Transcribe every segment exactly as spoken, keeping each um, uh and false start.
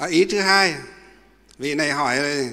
À, ý thứ hai, vị này hỏi là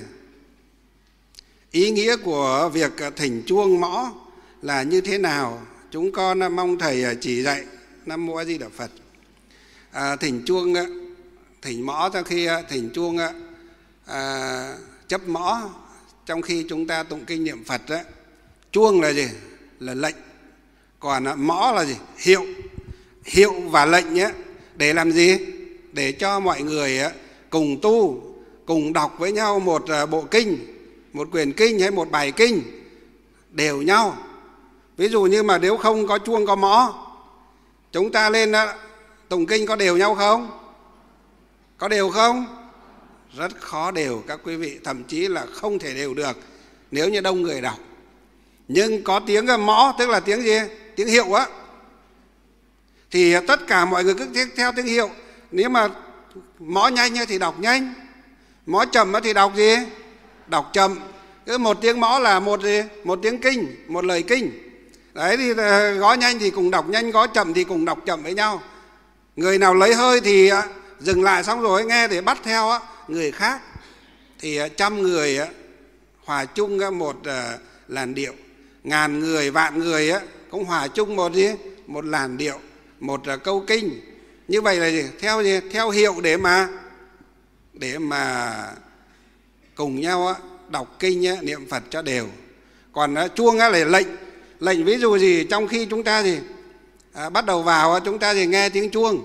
ý nghĩa của việc thỉnh chuông mõ là như thế nào? Chúng con mong thầy chỉ dạy. Nam Mô A Di Đà Phật. À, thỉnh chuông, thỉnh mõ trong khi thỉnh chuông à, chấp mõ trong khi chúng ta tụng kinh niệm Phật đó. Chuông là gì? Là lệnh. Còn mõ là gì? Hiệu. Hiệu và lệnh nhé. Để làm gì? Để cho mọi người cùng tu, cùng đọc với nhau một bộ kinh, một quyển kinh hay một bài kinh đều nhau. Ví dụ như mà nếu không có chuông có mõ, chúng ta lên tụng kinh có đều nhau không? Có đều không? Rất khó đều các quý vị, thậm chí là không thể đều được nếu như đông người đọc. Nhưng có tiếng mõ, tức là tiếng gì? Tiếng hiệu á. Thì tất cả mọi người cứ theo tiếng hiệu. Nếu mà mõ nhanh thì đọc nhanh, mõ chậm thì đọc gì? Đọc chậm. Cứ một tiếng mõ là một gì? Một tiếng kinh, một lời kinh. Đấy thì gõ nhanh thì cùng đọc nhanh, gõ chậm thì cùng đọc chậm với nhau. Người nào lấy hơi thì dừng lại xong rồi nghe để bắt theo người khác. Thì trăm người hòa chung một làn điệu, ngàn người, vạn người cũng hòa chung một gì? Một làn điệu, một câu kinh. Như vậy là gì? Theo gì? Theo hiệu để mà để mà cùng nhau đọc kinh niệm Phật cho đều. Còn chuông là lệnh. Lệnh ví dụ gì? Trong khi chúng ta gì à, bắt đầu vào chúng ta thì nghe tiếng chuông.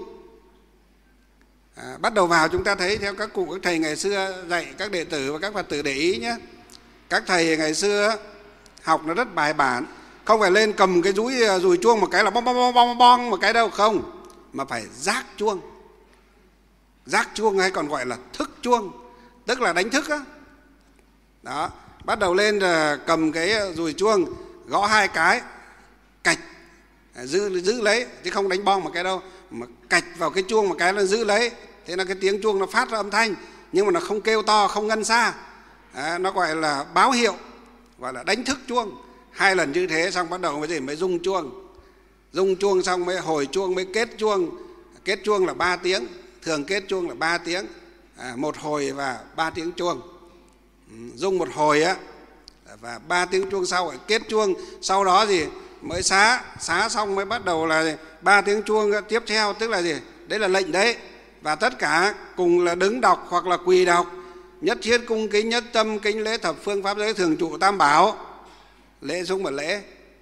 À, bắt đầu vào chúng ta thấy theo các cụ các thầy ngày xưa dạy các đệ tử và các Phật tử để ý nhé. Các thầy ngày xưa học nó rất bài bản, không phải lên cầm cái dúi dùi chuông một cái là bong bong bong bong bong một cái đâu, không, mà phải giác chuông. Giác chuông hay còn gọi là thức chuông, tức là đánh thức á. Đó, bắt đầu lên cầm cái dùi chuông, gõ hai cái, cạch, giữ giữ lấy, chứ không đánh bong một cái đâu, mà cạch vào cái chuông một cái là giữ lấy. Thế là cái tiếng chuông nó phát ra âm thanh, nhưng mà nó không kêu to, không ngân xa. À, nó gọi là báo hiệu, gọi là đánh thức chuông. Hai lần như thế xong bắt đầu mới gì mới rung chuông. Rung chuông xong mới hồi chuông, mới kết chuông. Kết chuông là ba tiếng, thường kết chuông là ba tiếng, à, một hồi và ba tiếng chuông. Rung một hồi á và ba tiếng chuông sau lại kết chuông. Sau đó gì mới xá, xá xong mới bắt đầu là ba tiếng chuông tiếp theo, tức là gì? Đấy là lệnh đấy. Và tất cả cùng là đứng đọc hoặc là quỳ đọc. Nhất thiết cung kính nhất tâm kính lễ thập phương pháp giới thường trụ tam bảo. Lễ xuống một lễ.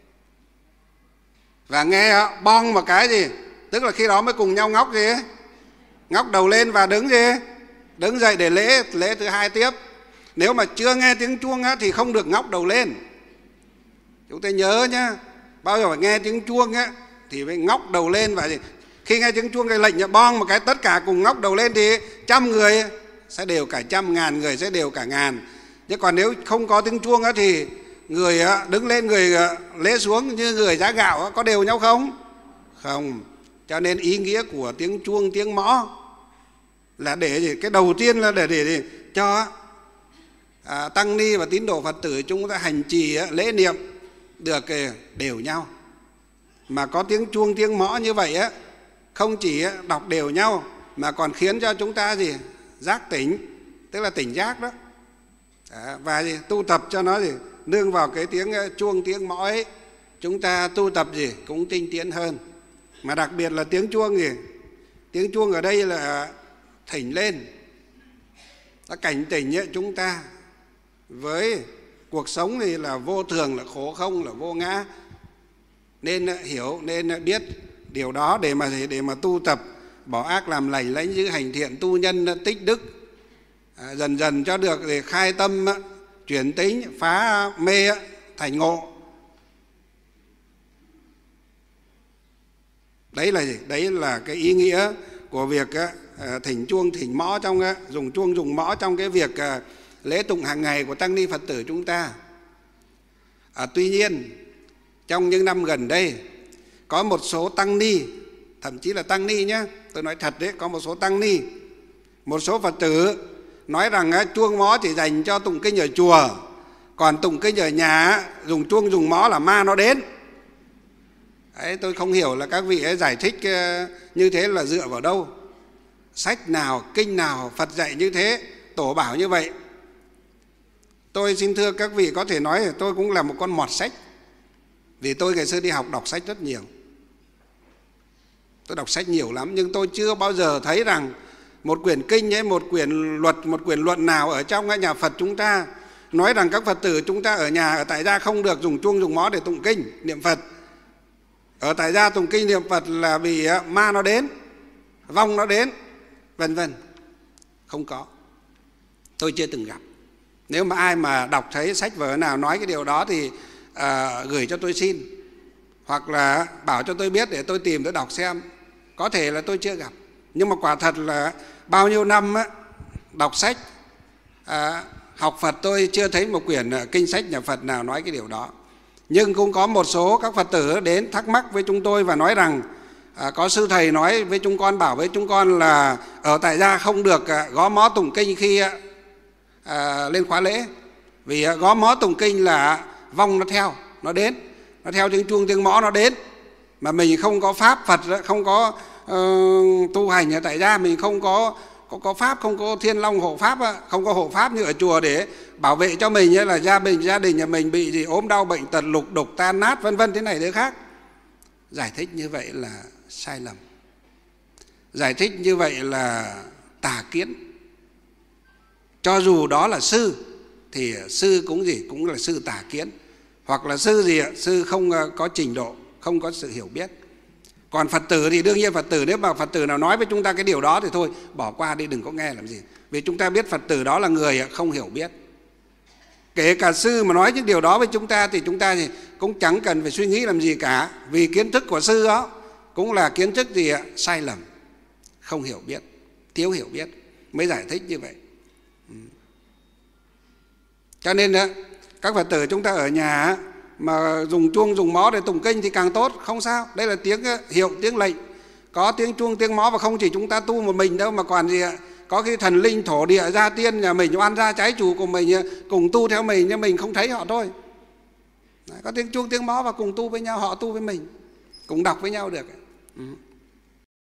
Và nghe bong một cái gì? Tức là khi đó mới cùng nhau ngóc gì? Ngóc đầu lên và đứng gì? Đứng dậy để lễ, lễ thứ hai tiếp. Nếu mà chưa nghe tiếng chuông á, thì không được ngóc đầu lên. Chúng ta nhớ nhá, bao giờ phải nghe tiếng chuông á, thì phải ngóc đầu lên. Và gì? Khi nghe tiếng chuông cái lệnh bong một cái tất cả cùng ngóc đầu lên thì trăm người sẽ đều cả trăm, ngàn người sẽ đều cả ngàn. Nhưng còn nếu không có tiếng chuông á, thì người đứng lên, người lễ xuống như người giá gạo có đều nhau không? Không. Cho nên ý nghĩa của tiếng chuông, tiếng mõ là để gì? Cái đầu tiên là để, để, để cho à, tăng ni và tín đồ Phật tử chúng ta hành trì lễ niệm được đều nhau. Mà có tiếng chuông, tiếng mõ như vậy á, không chỉ đọc đều nhau mà còn khiến cho chúng ta gì? Giác tỉnh, tức là tỉnh giác đó. À, và gì? Tu tập cho nó gì? Nương vào cái tiếng chuông, tiếng mõ ấy, chúng ta tu tập gì? Cũng tinh tiến hơn. Mà đặc biệt là tiếng chuông gì? Tiếng chuông ở đây là thỉnh lên, nó cảnh tỉnh ấy, chúng ta với cuộc sống thì là vô thường, là khổ không, là vô ngã. Nên hiểu, nên biết điều đó để mà để mà tu tập, bỏ ác làm lành, lãnh giữ hành thiện, tu nhân tích đức, à, dần dần cho được để khai tâm, chuyển tính, phá mê thành ngộ. Đấy là gì? Đấy là cái ý nghĩa của việc thỉnh chuông, thỉnh mõ trong dùng chuông, dùng mõ trong cái việc lễ tụng hàng ngày của tăng ni Phật tử chúng ta. À, tuy nhiên trong những năm gần đây có một số tăng ni, thậm chí là tăng ni nhé, tôi nói thật đấy, có một số tăng ni, một số Phật tử nói rằng chuông mõ chỉ dành cho tụng kinh ở chùa, còn tụng kinh ở nhà dùng chuông dùng mõ là ma nó đến. Đấy, tôi không hiểu là các vị ấy giải thích như thế là dựa vào đâu. sách nào, kinh nào Phật dạy như thế, tổ bảo như vậy. Tôi xin thưa các vị, có thể nói là tôi cũng là một con mọt sách, vì tôi ngày xưa đi học đọc sách rất nhiều. Tôi đọc sách nhiều lắm, nhưng tôi chưa bao giờ thấy rằng một quyển kinh ấy, một quyển luật, một quyển luận nào ở trong cái nhà Phật chúng ta nói rằng các Phật tử chúng ta ở nhà, ở tại gia không được dùng chuông dùng mõ để tụng kinh niệm Phật. Ở tại gia tụng kinh niệm Phật là vì ma nó đến, vong nó đến, vân vân. Không có, tôi chưa từng gặp. Nếu mà ai mà đọc thấy sách vở nào nói cái điều đó thì à, gửi cho tôi xin, hoặc là bảo cho tôi biết để tôi tìm, tôi đọc xem. Có thể là tôi chưa gặp, nhưng mà quả thật là bao nhiêu năm á, đọc sách à, học Phật, tôi chưa thấy một quyển kinh sách nhà Phật nào nói cái điều đó. Nhưng cũng có một số các Phật tử đến thắc mắc với chúng tôi và nói rằng à, có sư thầy nói với chúng con, bảo với chúng con là ở tại gia không được à, gõ mõ tụng kinh khi à, lên khóa lễ, vì à, gõ mõ tụng kinh là vong nó theo, nó đến, nó theo tiếng chuông tiếng mõ nó đến. Mà mình không có pháp Phật, không có uh, tu hành ở tại gia, mình không có, có có pháp, không có thiên long hộ pháp, không có hộ pháp như ở chùa để bảo vệ cho mình, là gia đình gia đình nhà mình bị gì ốm đau bệnh tật lục đục tan nát vân vân thế này thế khác. Giải thích như vậy là sai lầm, giải thích như vậy là tà kiến. Cho dù đó là sư thì sư cũng gì cũng là sư tà kiến, hoặc là sư gì ạ, sư không có trình độ, không có sự hiểu biết. Còn Phật tử thì đương nhiên Phật tử, nếu mà Phật tử nào nói với chúng ta cái điều đó thì thôi bỏ qua đi, đừng có nghe làm gì. Vì chúng ta biết Phật tử đó là người không hiểu biết. Kể cả sư mà nói những điều đó với chúng ta thì chúng ta thì cũng chẳng cần phải suy nghĩ làm gì cả, vì kiến thức của sư đó cũng là kiến thức gì ạ, sai lầm, không hiểu biết, thiếu hiểu biết mới giải thích như vậy. Cho nên đó, các Phật tử chúng ta ở nhà mà dùng chuông dùng mõ để tụng kinh thì càng tốt, không sao. Đây là tiếng hiệu, tiếng lệnh. Có tiếng chuông tiếng mõ, và không chỉ chúng ta tu một mình đâu, mà còn gì ạ, có cái thần linh thổ địa gia tiên nhà mình, oan gia trái chủ của mình cùng tu theo mình, nhưng mình không thấy họ thôi. Có tiếng chuông tiếng mõ và cùng tu với nhau, họ tu với mình, cùng đọc với nhau được. Ừ.